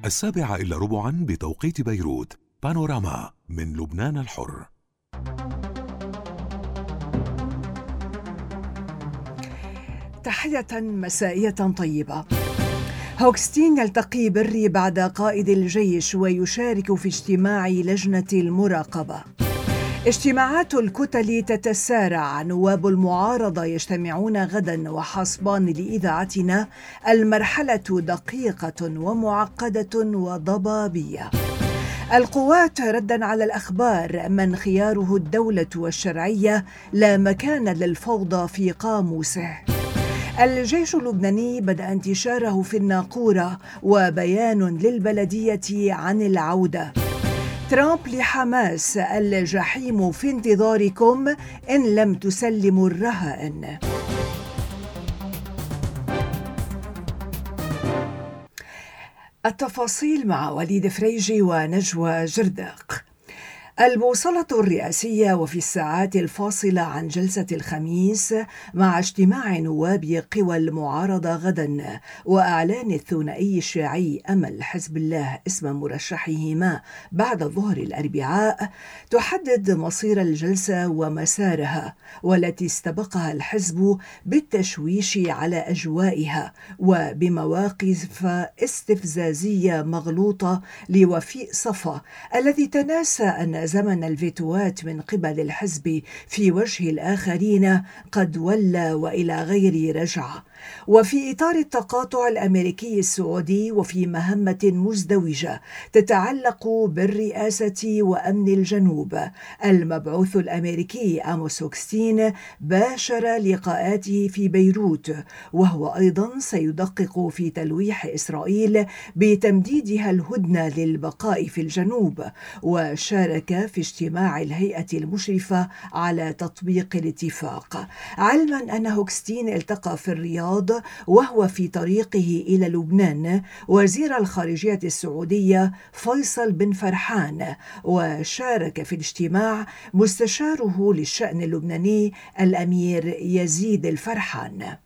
7:15 بتوقيت بيروت. بانوراما من لبنان الحر. تحية مسائية طيبة. هوغستين يلتقي بري بعد قائد الجيش ويشارك في اجتماع لجنة المراقبة. اجتماعات الكتل تتسارع، نواب المعارضة يجتمعون غدا وحسبان لإذاعتنا المرحلة دقيقة ومعقدة وضبابية. القوات ردا على الأخبار، من خياره الدولة والشرعية لا مكان للفوضى في قاموسه. الجيش اللبناني بدأ انتشاره في الناقورة وبيان للبلدية عن العودة. ترامب لحماس: الجحيم في انتظاركم إن لم تسلموا الرهائن. التفاصيل مع وليد فريجي ونجوى جرداق. البوصلة الرئاسية وفي الساعات الفاصلة عن جلسة الخميس مع اجتماع نواب قوى المعارضة غدا وإعلان الثنائي الشيعي أمل حزب الله اسم مرشحهما بعد ظهر الأربعاء تحدد مصير الجلسة ومسارها، والتي استبقها الحزب بالتشويش على أجوائها وبمواقف استفزازية مغلوطة لوفيق صفا الذي تناسى أن زمن الفيتوات من قبل الحزب في وجه الآخرين قد ولى وإلى غير رجعة. وفي إطار التقاطع الأمريكي السعودي وفي مهمة مزدوجة تتعلق بالرئاسة وأمن الجنوب، المبعوث الأمريكي آموس هوغستين باشر لقاءاته في بيروت، وهو أيضا سيدقق في تلويح إسرائيل بتمديدها الهدنة للبقاء في الجنوب، وشارك في اجتماع الهيئة المشرفة على تطبيق الاتفاق، علما أن هوغستين التقى في الرياض وهو في طريقه إلى لبنان وزير الخارجية السعودية فيصل بن فرحان، وشارك في الاجتماع مستشاره للشأن اللبناني الأمير يزيد الفرحان.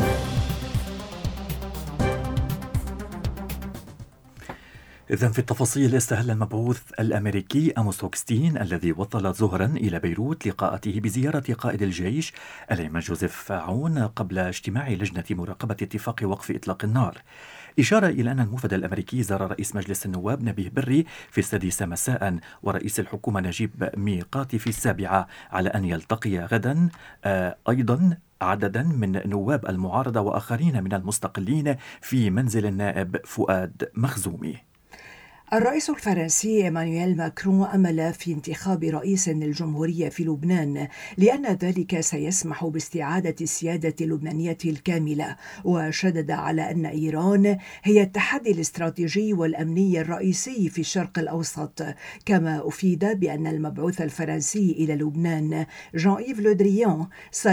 إذن في التفاصيل، استهل المبعوث الأمريكي آموس هوغستين الذي وصل ظهرا إلى بيروت لقاءته بزيارة قائد الجيش الأيمن جوزيف عون قبل اجتماع لجنة مراقبة اتفاق وقف إطلاق النار، إشارة إلى أن الموفد الأمريكي زار رئيس مجلس النواب نبيه بري في 6 مساء ورئيس الحكومة نجيب ميقاتي في 7 على أن يلتقي غدا أيضا عددا من نواب المعارضة وآخرين من المستقلين في منزل النائب فؤاد مخزومي. الرئيس الفرنسي إيمانويل ماكرون أمل في انتخاب رئيس للجمهورية في لبنان لأن ذلك سيسمح باستعادة السيادة اللبنانية الكاملة، وشدد على أن إيران هي التحدي الاستراتيجي والأمني الرئيسي في الشرق الأوسط. كما أفيد بأن المبعوث الفرنسي إلى لبنان جان إيف لو دريان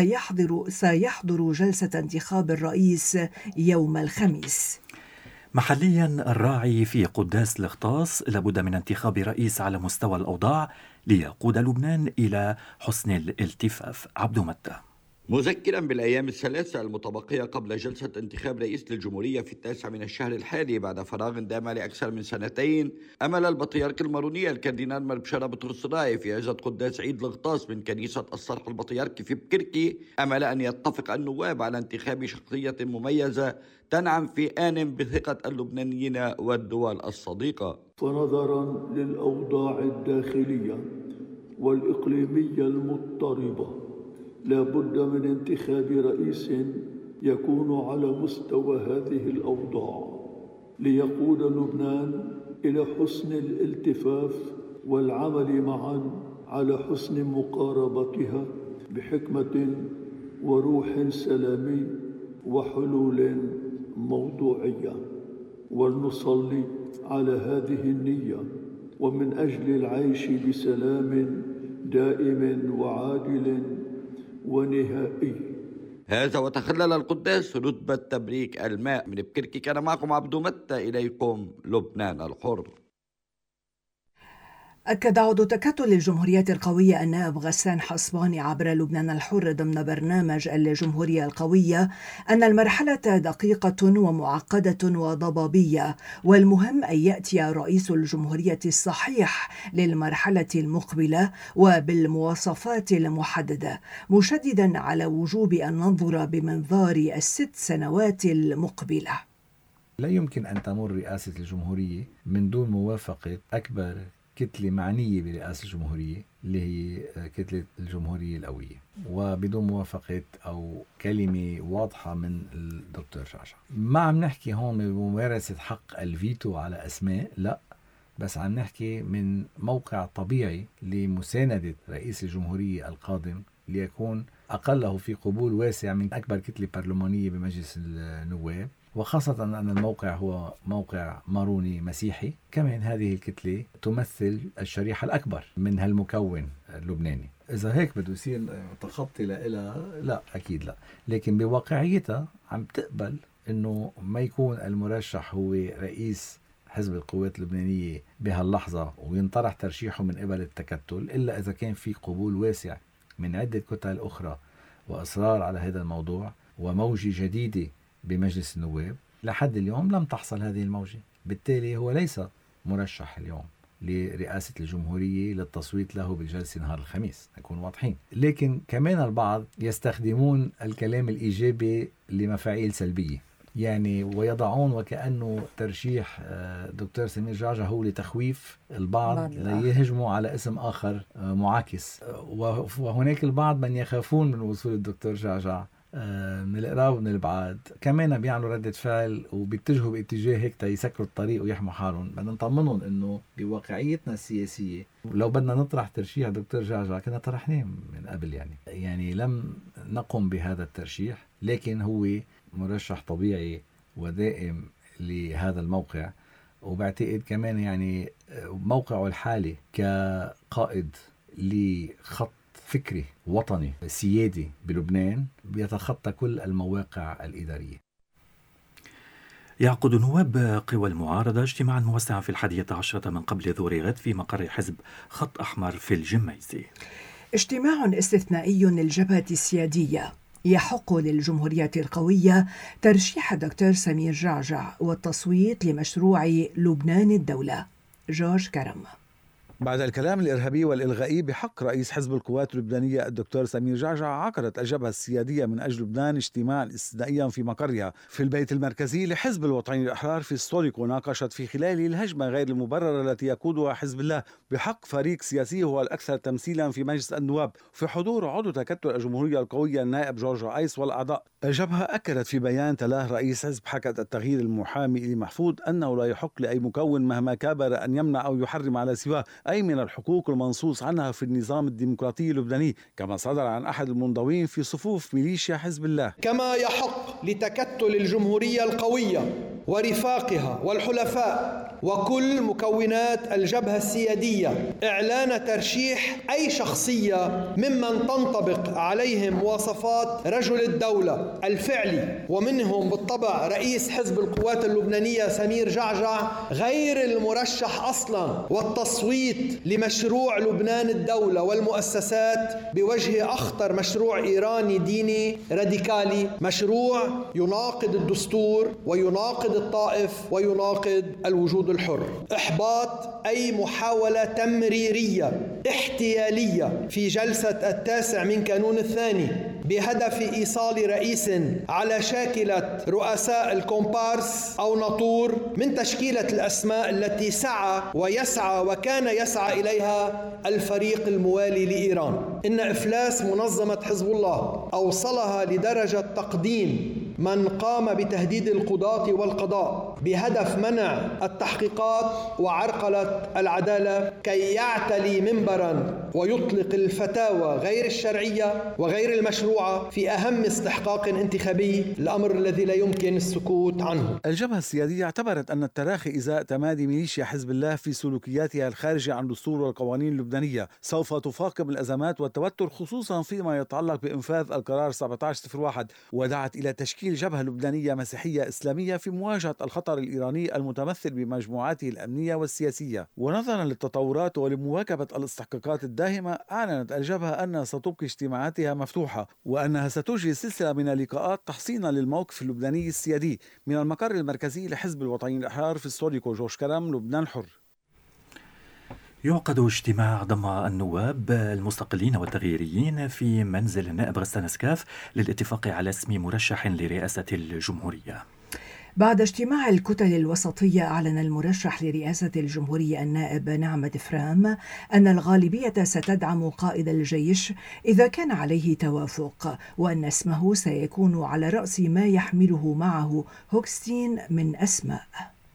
سيحضر جلسة انتخاب الرئيس يوم الخميس. محليا، الراعي في قداس الخطاس لابد من انتخاب رئيس على مستوى الأوضاع ليقود لبنان إلى حسن الالتفاف. عبد متى. مذكرا بالأيام الثلاثة المتبقية قبل جلسة انتخاب رئيس للجمهورية في 9 من الشهر الحالي بعد فراغ دام لأكثر من 2 أمل البطريرك المارونية الكاردينال مربشارة بطرس راي في عزة قداس عيد الغطاس من كنيسة الصرح البطريركي في بكركي أمل أن يتفق النواب على انتخاب شخصية مميزة تنعم في آن بثقة اللبنانيين والدول الصديقة. فنظرا للأوضاع الداخلية والإقليمية المضطربة لا بد من انتخاب رئيس يكون على مستوى هذه الأوضاع ليقود لبنان إلى حسن الالتفاف والعمل معا على حسن مقاربتها بحكمة وروح سلامي وحلول موضوعية، ولنصلي على هذه النية ومن أجل العيش بسلام دائم وعادل ونهائي. هذا وتخلل القداس رتبة تبريك الماء. من بكركي كان معكم عبد متى، إليكم لبنان الحر. أكد عضو تكتل الجمهورية القوية النائب غسان حصباني عبر لبنان الحر ضمن برنامج الجمهورية القوية أن المرحلة دقيقة ومعقدة وضبابية، والمهم أن يأتي رئيس الجمهورية الصحيح للمرحلة المقبلة وبالمواصفات المحددة، مشددا على وجوب أن ننظر بمنظار ال6 سنوات المقبلة. لا يمكن أن تمر رئاسة الجمهورية من دون موافقة أكبر كتلة معنية برئاسة الجمهورية اللي هي كتلة الجمهورية القوية، وبدون موافقة أو كلمة واضحة من الدكتور جعجع. ما عم نحكي هون بممارسة حق الفيتو على أسماء، لا، بس عم نحكي من موقع طبيعي لمساندة رئيس الجمهورية القادم ليكون أقله في قبول واسع من أكبر كتلة برلمانية بمجلس النواب، وخاصة أن الموقع هو موقع ماروني مسيحي. كمان هذه الكتلة تمثل الشريحة الأكبر من هالمكون اللبناني. إذا هيك بده يصير تخطي لإلها، لا أكيد لا، لكن بواقعيتها عم تقبل أنه ما يكون المرشح هو رئيس حزب القوات اللبنانية بهاللحظة وينطرح ترشيحه من قبل التكتل، إلا إذا كان في قبول واسع من عدة كتل أخرى وإصرار على هذا الموضوع وموجة جديدة بمجلس النواب. لحد اليوم لم تحصل هذه الموجة، بالتالي هو ليس مرشح اليوم لرئاسة الجمهورية للتصويت له بالجلسة نهار الخميس، نكون واضحين. لكن كمان البعض يستخدمون الكلام الإيجابي لمفاعيل سلبية، يعني ويضعون وكأنه ترشيح دكتور سمير جعجع هو لتخويف البعض ليهجموا على اسم آخر معاكس. وهناك البعض من يخافون من وصول الدكتور جعجع من القراب ومن البعاد، كمان بيعملوا ردة فعل وبيتجهوا باتجاه هيك يسكروا الطريق ويحموا حالهم. بدنا نطمنهم انه بواقعيتنا السياسية لو بدنا نطرح ترشيح دكتور جعجع كنا طرحناه من قبل، يعني لم نقم بهذا الترشيح، لكن هو مرشح طبيعي ودائم لهذا الموقع. وبعتقد كمان يعني موقعه الحالي كقائد لخط فكري وطني سيادي بلبنان بيتخطى كل المواقع الإدارية. يعقد نواب قوى المعارضة اجتماعا موسعا في 11 من قبل ظهر غد في مقر حزب خط أحمر في الجميزة. اجتماع استثنائي للجبهة السيادية يحق للجمهورية القوية ترشيح الدكتور سمير جعجع والتصويت لمشروع لبنان الدولة. جورج كرم. بعد الكلام الإرهابي والإلغائي بحق رئيس حزب القوات اللبنانية الدكتور سمير جعجع، عقدت الجبهة السيادية من أجل لبنان اجتماعا استثنائيا في مقرها في البيت المركزي لحزب الوطنيين الأحرار في ستوريك، وناقشت في خلاله الهجمة غير المبررة التي يقودها حزب الله بحق فريق سياسي هو الأكثر تمثيلا في مجلس النواب، في حضور عضو تكتل الجمهورية القوية النائب جورج عيس والأعضاء. الجبهة أكدت في بيان تلاه رئيس حزب حركة التغيير المحامي إلي محفوظ أنه لا يحق لأي مكون مهما كابر أن يمنع أو يحرم على سواه أي من الحقوق المنصوص عنها في النظام الديمقراطي اللبناني، كما صدر عن أحد المنضوين في صفوف ميليشيا حزب الله. كما يحق لتكتل الجمهورية القوية ورفاقها والحلفاء وكل مكونات الجبهة السيادية إعلان ترشيح أي شخصية ممن تنطبق عليهم مواصفات رجل الدولة الفعلي، ومنهم بالطبع رئيس حزب القوات اللبنانية سمير جعجع غير المرشح أصلا، والتصويت لمشروع لبنان الدولة والمؤسسات بوجه أخطر مشروع إيراني ديني راديكالي، مشروع يناقض الدستور ويناقض الطائف ويناقض الوجود الحر. إحباط أي محاولة تمريرية احتيالية في جلسة 9 من كانون الثاني بهدف إيصال رئيس على شاكلة رؤساء الكومبارس أو ناطور من تشكيلة الأسماء التي سعى ويسعى وكان يسعى إليها الفريق الموالي لإيران. إن إفلاس منظمة حزب الله أوصلها لدرجة تقديم من قام بتهديد القضاة والقضاء بهدف منع التحقيقات وعرقلة العدالة كي يعتلي منبرا ويطلق الفتاوى غير الشرعية وغير المشروعة في أهم استحقاق انتخابي، الأمر الذي لا يمكن السكوت عنه. الجبهة السيادية اعتبرت أن التراخي إزاء تمادي ميليشيا حزب الله في سلوكياتها الخارجة عن الدستور والقوانين اللبنانية سوف تفاقم الأزمات والتوتر، خصوصا فيما يتعلق بإنفاذ القرار 1701، ودعت إلى تشكيل جبهة لبنانية مسيحية إسلامية في مواجهة الخطر الخطر الإيراني المتمثل بمجموعاته الأمنية والسياسية. ونظرا للتطورات ولمواكبة الاستحقاقات الداهمة، أعلنت الجبهة أنها ستبقي اجتماعاتها مفتوحة، وأنها ستجري سلسلة من اللقاءات تحصينا للموقف اللبناني السيادي. من المقر المركزي لحزب الوطنيين الأحرار في ستوريكو، جورج كرم، لبنان حر. يعقد اجتماع ضم النواب المستقلين والتغييريين في منزل النائب غسان سكاف للاتفاق على اسم مرشح لرئاسة الجمهورية. بعد اجتماع الكتل الوسطية، أعلن المرشح لرئاسة الجمهورية النائب نعمة فرام أن الغالبية ستدعم قائد الجيش إذا كان عليه توافق، وأن اسمه سيكون على رأس ما يحمله معه هوكستين من أسماء.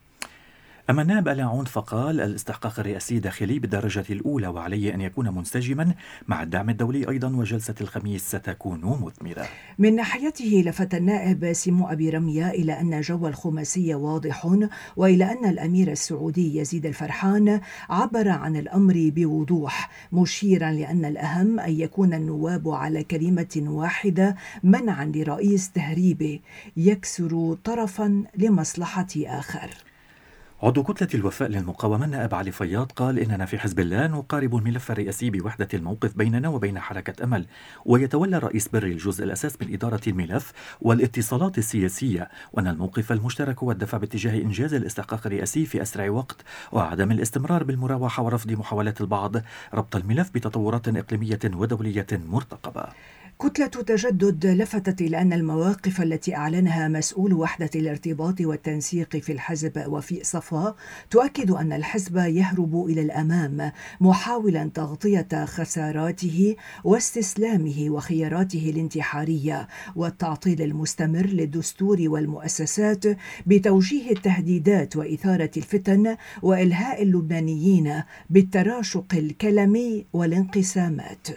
أما النائب آل عون فقال الاستحقاق الرئاسي داخلي بالدرجة الأولى، وعليه أن يكون منسجما مع الدعم الدولي أيضا، وجلسة الخميس ستكون مثمرة. من ناحيته لفت النائب سيمو أبي رمية إلى أن جو الخماسية واضح، وإلى أن الأمير السعودي يزيد الفرحان عبر عن الأمر بوضوح، مشيرا لأن الأهم أن يكون النواب على كلمة واحدة منعا لرئيس تهريبه يكسر طرفا لمصلحة آخر. عضو كتلة الوفاء للمقاومة النائب علي فياض قال إننا في حزب الله نقارب الملف الرئاسي بوحدة الموقف بيننا وبين حركة أمل، ويتولى الرئيس بري الجزء الأساس من إدارة الملف والاتصالات السياسية، وأن الموقف المشترك هو الدفع باتجاه إنجاز الاستحقاق الرئاسي في أسرع وقت، وعدم الاستمرار بالمراوحة ورفض محاولات البعض ربط الملف بتطورات إقليمية ودولية مرتقبة. كتلة تجدد لفتت إلى أن المواقف التي أعلنها مسؤول وحدة الارتباط والتنسيق في الحزب وفيق صفا تؤكد أن الحزب يهرب إلى الأمام، محاولا تغطية خساراته واستسلامه وخياراته الانتحارية والتعطيل المستمر للدستور والمؤسسات بتوجيه التهديدات وإثارة الفتن وإلهاء اللبنانيين بالتراشق الكلامي والانقسامات.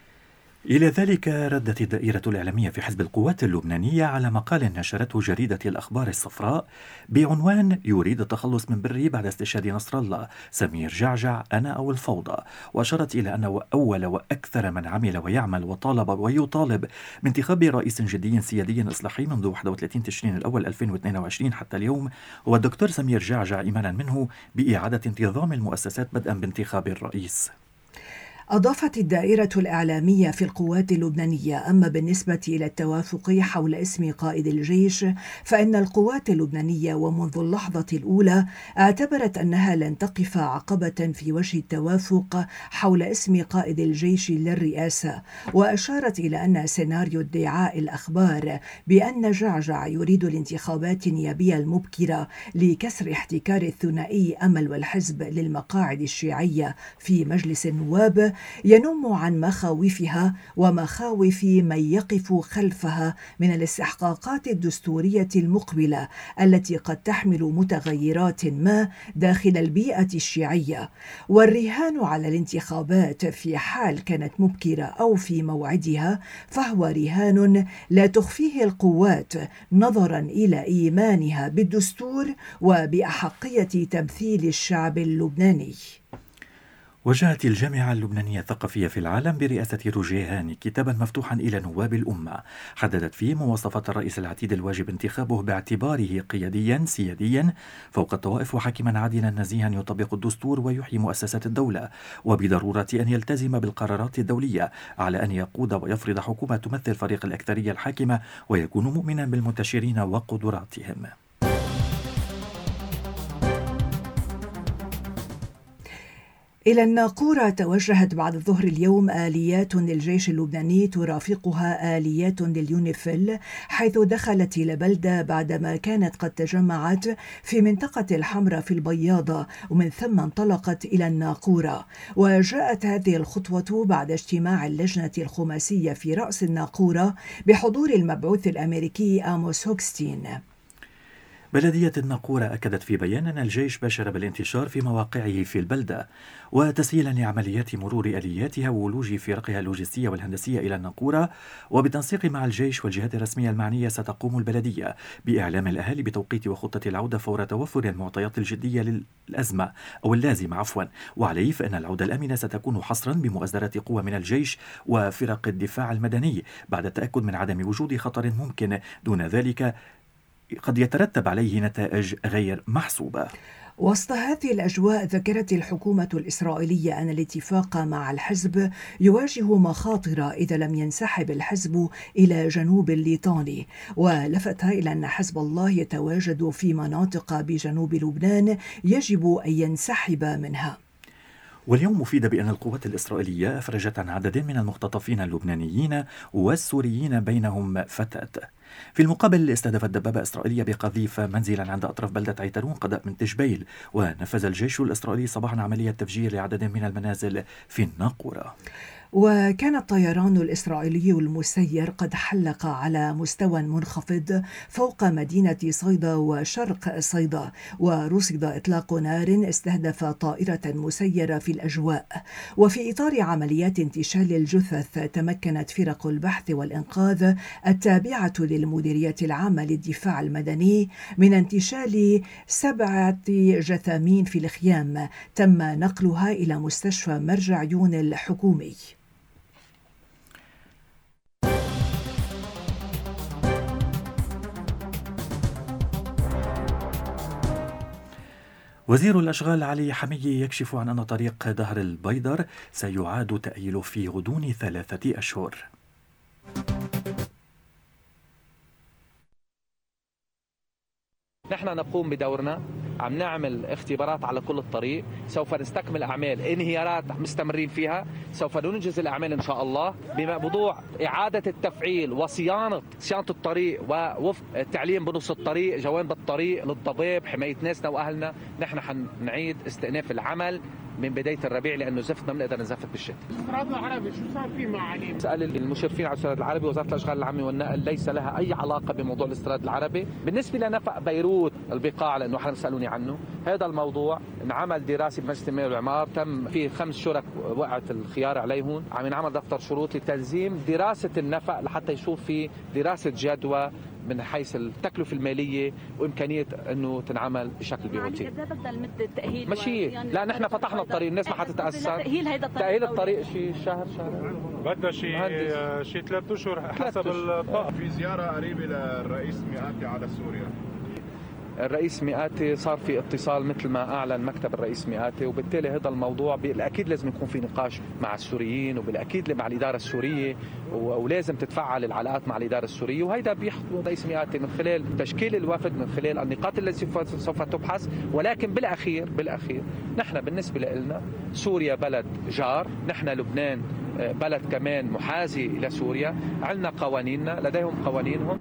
إلى ذلك ردت الدائرة الإعلامية في حزب القوات اللبنانية على مقال نشرته جريدة الأخبار الصفراء بعنوان يريد التخلص من بري بعد استشهاد نصر الله، سمير جعجع أنا أو الفوضى، وأشارت إلى أنه أول وأكثر من عمل ويعمل وطالب ويطالب بانتخاب رئيس جدي سيادي إصلاحي منذ 31 تشرين الأول 2022 حتى اليوم هو الدكتور سمير جعجع، إيمانا منه بإعادة انتظام المؤسسات بدءا بانتخاب الرئيس. أضافت الدائرة الإعلامية في القوات اللبنانية: أما بالنسبة إلى التوافق حول اسم قائد الجيش فإن القوات اللبنانية ومنذ اللحظة الأولى اعتبرت أنها لن تقف عقبة في وجه التوافق حول اسم قائد الجيش للرئاسة، وأشارت إلى أن سيناريو ادعاء الأخبار بأن جعجع يريد الانتخابات النيابية المبكرة لكسر احتكار الثنائي أمل والحزب للمقاعد الشيعية في مجلس النواب ينم عن مخاوفها ومخاوف من يقف خلفها من الاستحقاقات الدستورية المقبلة التي قد تحمل متغيرات ما داخل البيئة الشيعية، والرهان على الانتخابات في حال كانت مبكرة أو في موعدها فهو رهان لا تخفيه القوات نظرا إلى إيمانها بالدستور وبأحقية تمثيل الشعب اللبناني. وجهت الجامعة اللبنانية الثقافية في العالم برئاسة روجيه هاني كتابا مفتوحا إلى نواب الأمة حددت فيه مواصفات الرئيس العتيد الواجب انتخابه باعتباره قياديا سياديا فوق الطوائف وحاكما عادلا نزيها يطبق الدستور ويحيي مؤسسات الدولة، وبضرورة أن يلتزم بالقرارات الدولية، على أن يقود ويفرض حكومة تمثل فريق الأكثرية الحاكمة ويكون مؤمنا بالمنتشرين وقدراتهم. إلى الناقورة توجهت بعد الظهر اليوم آليات للجيش اللبناني ترافقها آليات لليونيفيل، حيث دخلت إلى بلدة بعدما كانت قد تجمعت في منطقة الحمراء في البياضة، ومن ثم انطلقت إلى الناقورة. وجاءت هذه الخطوة بعد اجتماع اللجنة الخماسية في رأس الناقورة بحضور المبعوث الأمريكي آموس هوكستين. بلدية الناقورة أكدت في بيان أن الجيش باشر بالانتشار في مواقعه في البلدة، وتسهيلا لعمليات مرور آلياتها وولوج فرقها اللوجستية والهندسية إلى الناقورة، وبالتنسيق مع الجيش والجهات الرسمية المعنية ستقوم البلدية بإعلام الأهالي بتوقيت وخطة العودة فور توفر المعطيات الجدية للأزمة أو اللازمة وعليه فإن العودة الآمنة ستكون حصرا بمؤازرة قوة من الجيش وفرق الدفاع المدني بعد التأكد من عدم وجود خطر ممكن. دون ذلك قد يترتب عليه نتائج غير محسوبة. وسط هذه الأجواء ذكرت الحكومة الإسرائيلية أن الاتفاق مع الحزب يواجه مخاطر إذا لم ينسحب الحزب إلى جنوب الليطاني، ولفت إلى أن حزب الله يتواجد في مناطق بجنوب لبنان يجب أن ينسحب منها. واليوم مفيد بأن القوات الإسرائيلية أفرجت عن عدد من المختطفين اللبنانيين والسوريين بينهم فتاة. في المقابل استهدفت دبابة إسرائيلية بقذيف منزلا عند أطراف بلدة عيترون قضاء من تشبيل، ونفذ الجيش الإسرائيلي صباحا عملية تفجير لعدد من المنازل في الناقورة. وكان الطيران الإسرائيلي المسير قد حلق على مستوى منخفض فوق مدينة صيدا وشرق صيدا، ورصد إطلاق نار استهدف طائرة مسيرة في الأجواء. وفي إطار عمليات انتشال الجثث تمكنت فرق البحث والإنقاذ التابعة للمديرية العامة للدفاع المدني من انتشال 7 جثامين في الخيام تم نقلها إلى مستشفى مرج عيون الحكومي. وزير الأشغال علي حمية يكشف عن أن طريق دهر البيضر سيعاد تأهيله في غضون 3 أشهر. نحن نقوم بدورنا، عم نعمل اختبارات على كل الطريق، سوف نستكمل أعمال انهيارات مستمرين فيها، سوف ننجز الأعمال إن شاء الله بموضوع إعادة التفعيل وصيانة الطريق ووفق التعليم بنص الطريق، جوانب الطريق للضباب، حماية ناسنا وأهلنا. نحن حنعيد استئناف العمل من بداية الربيع لأنه زفتنا بنقدر نزفت بالشتاء. الاستراد العربي شو صار فيه مع علي؟ سأل المشرفين على الاستراد العربي، وزارة الأشغال العامة والنقل ليس لها أي علاقة بموضوع الاستراد العربي. بالنسبة لنفق بيروت البقاع لأنه حدا سألوني عنه، هذا الموضوع انعمل دراسة بمجلس التنمية والإعمار، تم فيه 5 شرك وقعت الخيار عليهم، عم ينعمل دفتر شروط لتلزيم دراسة النفق لحتى يشوف في دراسة جدوى من حيث التكلفة المالية وإمكانية أنه تنعمل بشكل بيروتي. ماشي، لا نحن فتحنا الطريق، الناس ما حتتأسس. تأهيل الطريق شيء شهر بدها شيء 3 أشهر حسب الطاقة. في زيارة قريبة للرئيس مئاتي على سوريا. الرئيس مئاتي صار في اتصال مثل ما أعلن مكتب الرئيس مئاتي، وبالتالي هذا الموضوع بالأكيد لازم يكون في نقاش مع السوريين وبالأكيد مع الإدارة السورية، ولازم تتفعل العلاقات مع الإدارة السورية، وهيدا بيحضر الرئيس مئاتي من خلال تشكيل الوفد، من خلال النقاط التي سوف تبحث. ولكن بالأخير نحن بالنسبة لنا سوريا بلد جار، نحن لبنان بلد كمان محاذي إلى سوريا، عندنا قوانيننا، لديهم قوانينهم.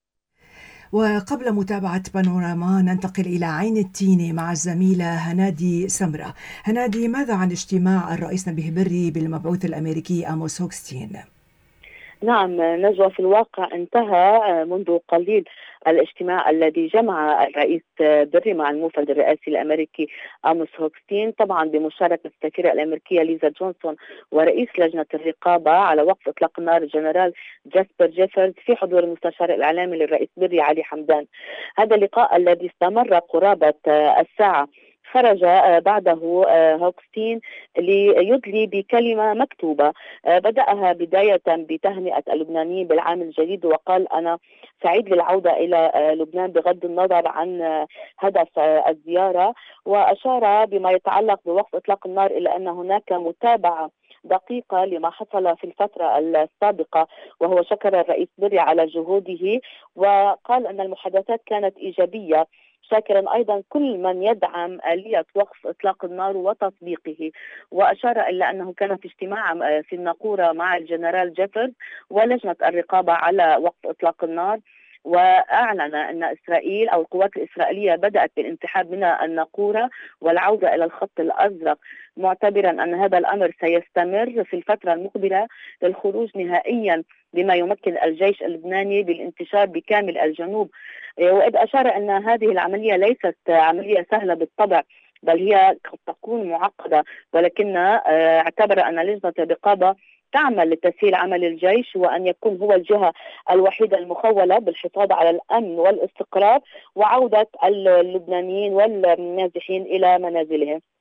وقبل متابعة بانوراما ننتقل إلى عين التين مع الزميلة هنادي سمرة. هنادي، ماذا عن اجتماع الرئيس نبيه بري بالمبعوث الأمريكي آموس هوكستين؟ نعم نجوى، في الواقع انتهى منذ قليل الاجتماع الذي جمع الرئيس بري مع الموفد الرئاسي الأمريكي آموس هوكستين، طبعا بمشاركة السفيرة الأمريكية ليزا جونسون ورئيس لجنة الرقابة على وقف إطلاق النار الجنرال جاسبر جيفرز في حضور المستشار الإعلامي للرئيس بري علي حمدان. هذا اللقاء الذي استمر قرابة الساعة خرج بعده هوكستين ليدلي بكلمة مكتوبة بدأها بداية بتهنئة اللبنانيين بالعام الجديد، وقال أنا سعيد بالعودة إلى لبنان بغض النظر عن هدف الزيارة، وأشار بما يتعلق بوقف إطلاق النار إلى أن هناك متابعة دقيقة لما حصل في الفترة السابقة، وهو شكر الرئيس بري على جهوده وقال أن المحادثات كانت إيجابية، شاكرا أيضا كل من يدعم آلية وقف إطلاق النار وتطبيقه. وأشار إلى أنه كان في اجتماع في الناقورة مع الجنرال جيفرز ولجنة الرقابة على وقف إطلاق النار، وأعلن أن إسرائيل أو القوات الإسرائيلية بدأت بالانسحاب من الناقورة والعودة إلى الخط الأزرق، معتبرا أن هذا الأمر سيستمر في الفترة المقبلة للخروج نهائيا بما يمكن الجيش اللبناني بالانتشار بكامل الجنوب. وإذ أشار أن هذه العملية ليست عملية سهلة بالطبع، بل هي قد تكون معقدة، ولكن اعتبر أن لجنة الرقابة تعمل لتسهيل عمل الجيش وأن يكون هو الجهة الوحيدة المخولة بالحفاظ على الأمن والاستقرار وعودة اللبنانيين والنازحين إلى منازلهم.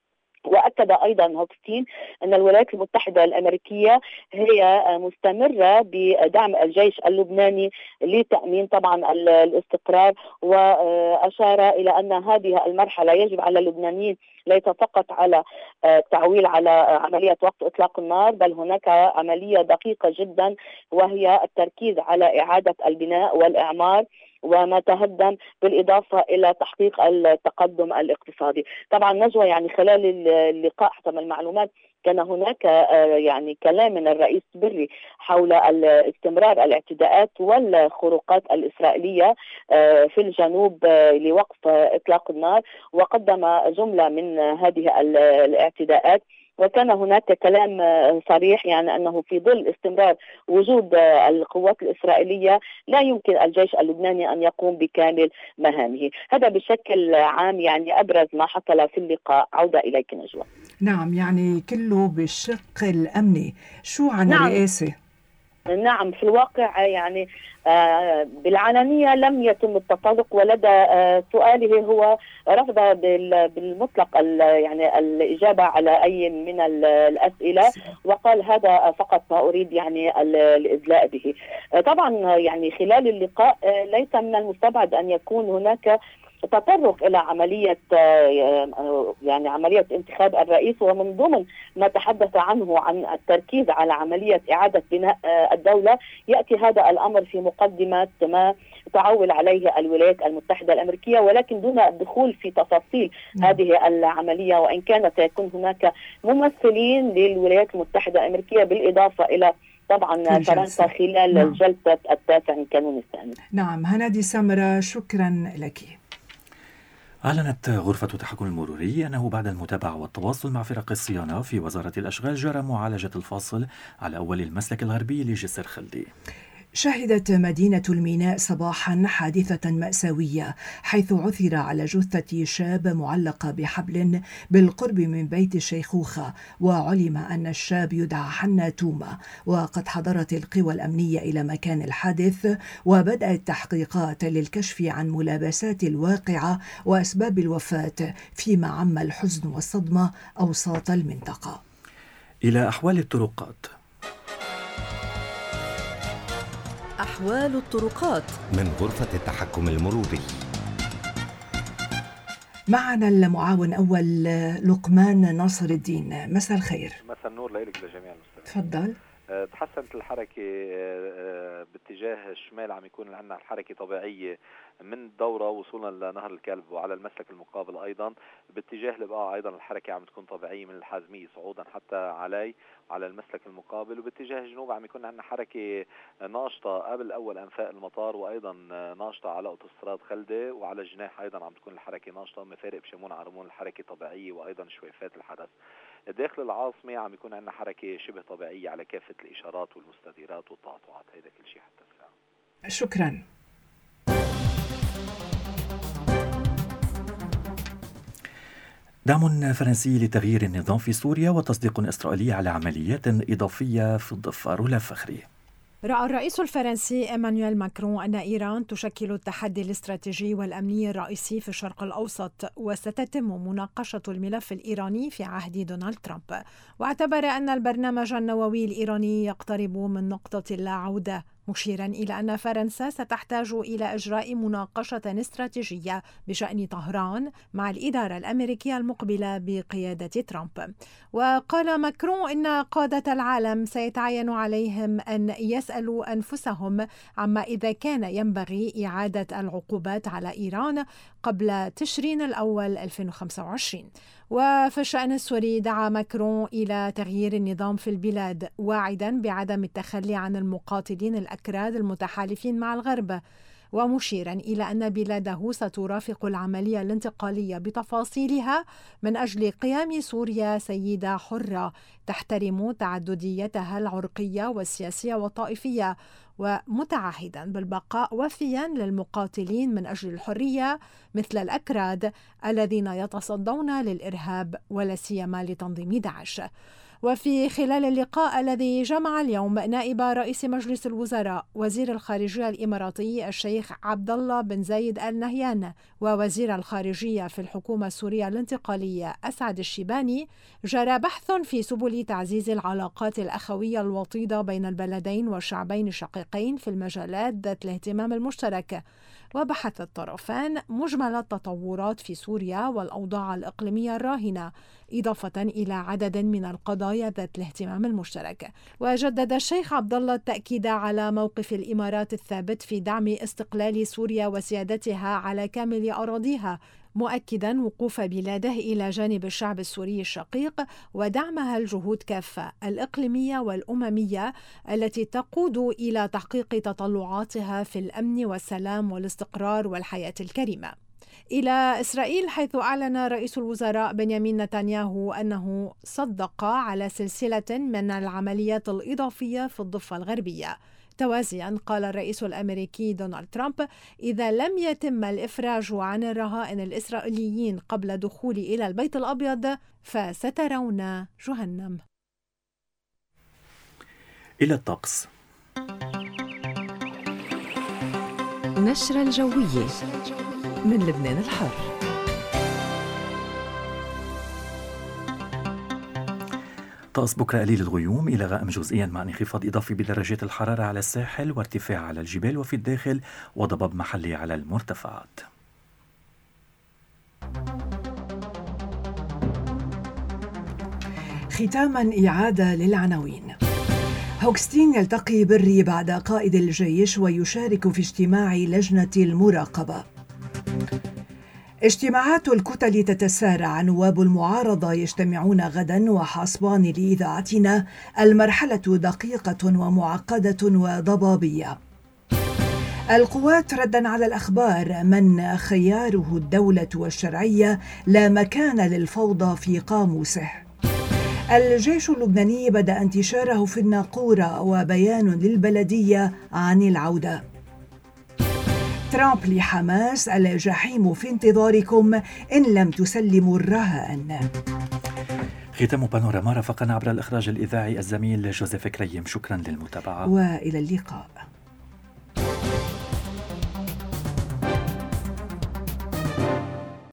وأكد أيضا هوكستين أن الولايات المتحدة الأمريكية هي مستمرة بدعم الجيش اللبناني لتأمين طبعا الاستقرار، وأشار إلى أن هذه المرحلة يجب على اللبنانيين ليس فقط على التعويل على عملية وقف إطلاق النار، بل هناك عملية دقيقة جدا وهي التركيز على إعادة البناء والإعمار وما تهدم، بالإضافة إلى تحقيق التقدم الاقتصادي. طبعا نجوى يعني خلال اللقاء حسب المعلومات كان هناك يعني كلام من الرئيس بري حول استمرار الاعتداءات والخروقات الإسرائيلية في الجنوب لوقف إطلاق النار، وقدم جملة من هذه الاعتداءات. وكان هناك كلام صريح يعني أنه في ظل استمرار وجود القوات الإسرائيلية لا يمكن الجيش اللبناني أن يقوم بكامل مهامه. هذا بشكل عام يعني أبرز ما حصل في اللقاء. عودة إليك نجوى. نعم، يعني كله بالشق الأمني. شو عن الرئاسة؟ نعم، في الواقع يعني بالعلنية لم يتم التطرق، ولدى سؤاله هو رفض بالمطلق يعني الإجابة على أي من الأسئلة، وقال هذا فقط ما أريد يعني الإدلاء به. طبعا يعني خلال اللقاء ليس من المستبعد أن يكون هناك تطرق إلى عملية انتخاب الرئيس، ومن ضمن ما تحدث عنه عن التركيز على عملية إعادة بناء الدولة، يأتي هذا الأمر في مقدمة ما تعول عليه الولايات المتحدة الأمريكية، ولكن دون الدخول في تفاصيل هذه العملية، وإن كانت سيكون هناك ممثلين للولايات المتحدة الأمريكية بالإضافة إلى طبعا فرنسا خلال الجلسة 9 من كانون الثاني. نعم، هنادي سمرة، شكرا لك. أعلنت غرفة التحكم المروري أنه بعد المتابعة والتواصل مع فرق الصيانة في وزارة الأشغال جرى معالجة الفاصل على أول المسلك الغربي لجسر خلدي. شهدت مدينة الميناء صباحا حادثة مأساوية، حيث عثر على جثة شاب معلقة بحبل بالقرب من بيت الشيخوخة، وعلم أن الشاب يدعى حنا توما. وقد حضرت القوى الأمنية إلى مكان الحادث وبدأت التحقيقات للكشف عن ملابسات الواقعة وأسباب الوفاة، فيما عم الحزن والصدمة أوساط المنطقة. إلى أحوال الطرقات. أحوال الطرقات من غرفة التحكم المروري. معنا المعاون أول لقمان ناصر الدين. مساء الخير. مساء النور لك لجميع المستمعين. تفضل. تحسنت الحركة باتجاه الشمال، عم يكون عندنا الحركة طبيعية من الدورة وصولا لنهر الكلب، وعلى المسلك المقابل أيضا باتجاه البقاع أيضا الحركة عم تكون طبيعية من الحازمية صعودا حتى علي على المسلك المقابل. وباتجاه الجنوب عم يكون عندنا حركة ناشطة قبل أول أنفاق المطار، وأيضا ناشطة على أوتوستراد خلدة، وعلى الجناح أيضا عم تكون الحركة ناشطة. مفارق بشمون عرمون الحركة طبيعية، وأيضا شويفات الحدث. داخل العاصمة عم يكون عندنا حركة شبه طبيعية على كافة الإشارات والمستديرات والتقاطعات. هيدا كل شيء حتى الساعة. شكرا. دعم فرنسي لتغيير النظام في سوريا، وتصديق إسرائيلي على عمليات إضافية في الضفة. رولا فخري. رأى الرئيس الفرنسي إيمانويل ماكرون أن إيران تشكل التحدي الاستراتيجي والأمني الرئيسي في الشرق الأوسط، وستتم مناقشة الملف الإيراني في عهد دونالد ترامب. واعتبر أن البرنامج النووي الإيراني يقترب من نقطة لا عودة، مشيرا إلى أن فرنسا ستحتاج إلى إجراء مناقشة استراتيجية بشأن طهران مع الإدارة الأمريكية المقبلة بقيادة ترامب. وقال ماكرون إن قادة العالم سيتعين عليهم أن يسألوا أنفسهم عما إذا كان ينبغي إعادة العقوبات على إيران قبل تشرين الأول 2025. وفي الشأن السوري دعا ماكرون إلى تغيير النظام في البلاد، واعدا بعدم التخلي عن المقاتلين الأكراد المتحالفين مع الغرب، ومشيرا إلى أن بلاده سترافق العملية الانتقالية بتفاصيلها من أجل قيام سوريا سيدة حرة تحترم تعدديتها العرقية والسياسية والطائفية، ومتعهدا بالبقاء وفيا للمقاتلين من أجل الحرية مثل الأكراد الذين يتصدون للإرهاب ولا سيما لتنظيم داعش. وفي خلال اللقاء الذي جمع اليوم نائب رئيس مجلس الوزراء وزير الخارجية الإماراتي الشيخ عبد الله بن زايد آل نهيان ووزير الخارجية في الحكومة السورية الانتقالية أسعد الشيباني، جرى بحث في سبل تعزيز العلاقات الأخوية الوطيدة بين البلدين والشعبين الشقيقين في المجالات ذات الاهتمام المشترك. وبحث الطرفان مجمل التطورات في سوريا والأوضاع الإقليمية الراهنة، إضافة إلى عدد من القضايا ذات الاهتمام المشترك. وجدد الشيخ عبد الله التأكيد على موقف الإمارات الثابت في دعم استقلال سوريا وسيادتها على كامل أراضيها، مؤكدا وقوف بلاده إلى جانب الشعب السوري الشقيق ودعمها الجهود كافة الإقليمية والأممية التي تقود إلى تحقيق تطلعاتها في الأمن والسلام والاستقرار والحياة الكريمة. إلى إسرائيل، حيث أعلن رئيس الوزراء بنيامين نتنياهو أنه صدق على سلسلة من العمليات الإضافية في الضفة الغربية. توازيا قال الرئيس الأمريكي دونالد ترامب: إذا لم يتم الإفراج عن الرهائن الإسرائيليين قبل الدخول إلى البيت الأبيض فسترون جهنم. إلى الطقس. نشرة الجوية من لبنان الحر. طقس بكرة قليل الغيوم إلى غائم جزئيا مع انخفاض إضافي بدرجات الحرارة على الساحل وارتفاع على الجبال وفي الداخل وضباب محلي على المرتفعات. ختاما إعادة للعناوين. هوغستين يلتقي بري بعد قائد الجيش ويشارك في اجتماع لجنة المراقبة. اجتماعات الكتل تتسارع، نواب المعارضة يجتمعون غدا وحسبان لإذاعتنا المرحلة دقيقة ومعقدة وضبابية. القوات ردا على الأخبار: من خياره الدولة والشرعية لا مكان للفوضى في قاموسه. الجيش اللبناني بدأ انتشاره في الناقورة وبيان للبلدية عن العودة. ترامب لحماس: الجحيم في انتظاركم إن لم تسلموا الرهائن. ختام بانوراما، رافقنا عبر الإخراج الإذاعي الزميل جوزيف كريم. شكرا للمتابعة وإلى اللقاء.